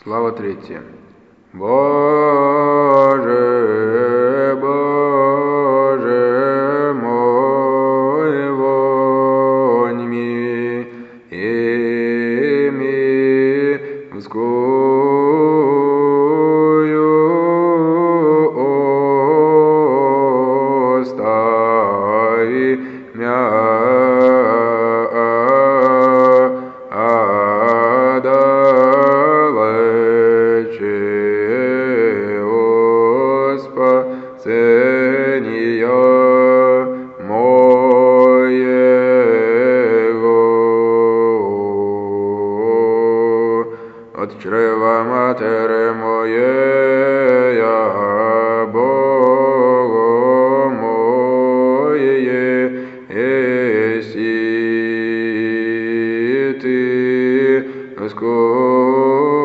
Слава Третья. Боже, Боже мой, вонь ми, ими вскую остави мя. От чрева матери моєї, Бого моє, еси ти, Господь.